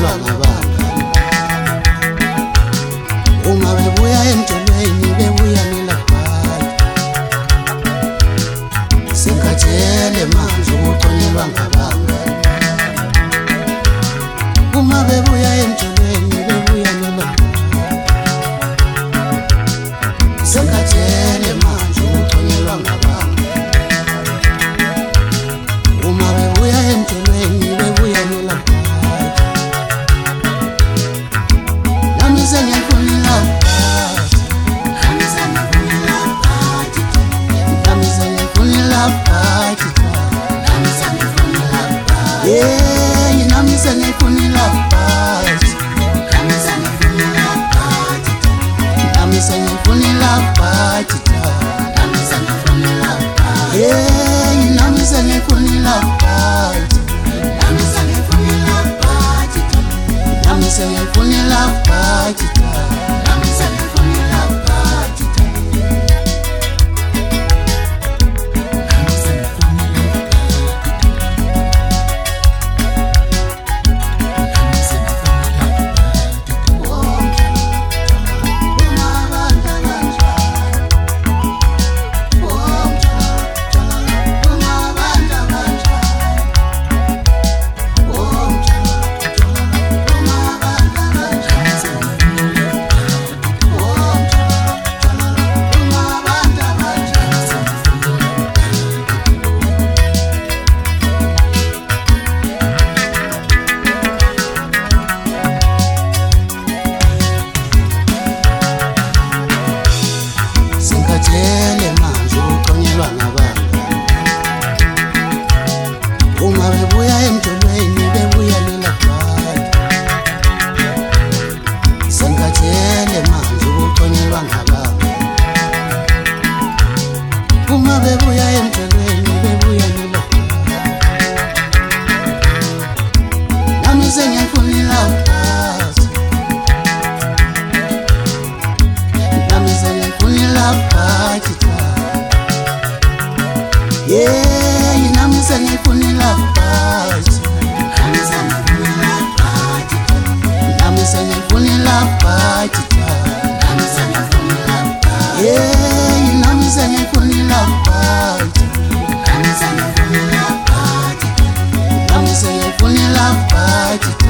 uthunyelwa ngabangani. Uma bebuya emjolweni bebuya nelabhadi, sengikhathele manje ukuthunyelwa ngabangani. Uma bebuya emjolweni bebuya nelabhadi, sengikhathele manje ukuthunyelwa ngabangani. Uma bebuya emjolweni bebuya nelabhadi, nami sengiyafuna ilabhadi, nami sengiyafuna ilabhadi, yeah, nami sengiyafuna ilabhadi, nami sengiyafuna ilabhadi, yeah, nami sengiyafuna ilabhadi, nami sengiyafuna ilabhadi. Sengikhathele manje ukuthunyelwa ngabangani. Uma bebuya emjolweni bebuya nelabhadi, sengikhathele manje ukuthunyelwa ngabangani. Uma bebuya emjolweni bebuya nelabhadi, nami sengiyafuna ilabhadi, nami sengiyafuna ilabhadi, yeah, nami sengiyafuna ilabhadi, nami sengiyafuna ilabhadi, yeah, nami sengiyafuna ilabhadi, nami sengiyafuna ilabhadi.